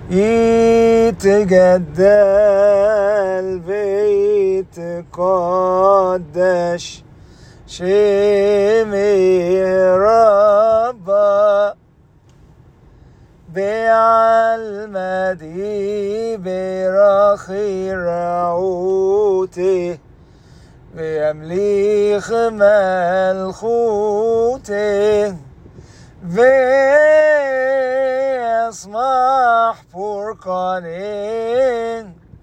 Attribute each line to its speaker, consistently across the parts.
Speaker 1: يتجدل ويتقدش شمي ربا بعلمدي برخي رعوته ويمليخ ملخوته ويسمح فرقانين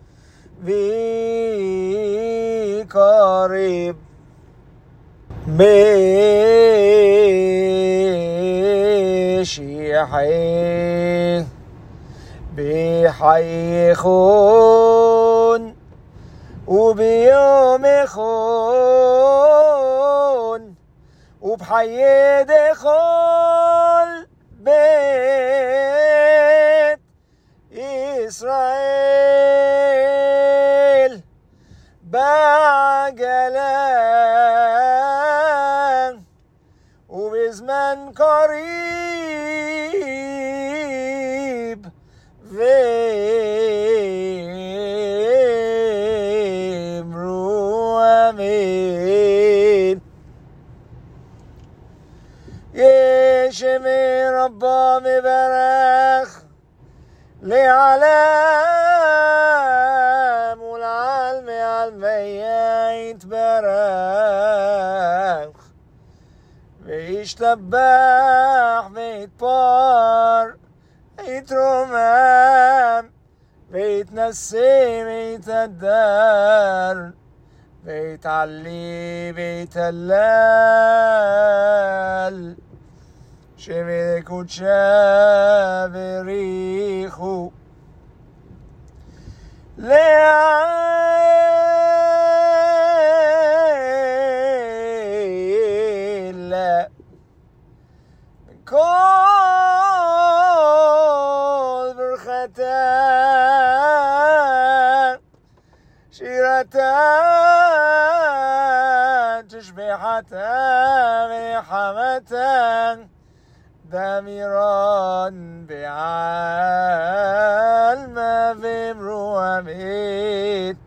Speaker 1: وقريب بشيحي بحيخون وبيومخون وبحيدخل بيت إسرائيل بعجلان وبزمن قريب وامرو امين يشمي ربا مبارك لعلام والعلم علمي يتبارك ويشتبح ويتبار ويترمم ويتنسي ويتدار ويتعلي ويتهلل شمي كوتشا بريخو ليلة من كل برختان شيرتان تشبيحتان وحمتان دميران بعلم بمرو امين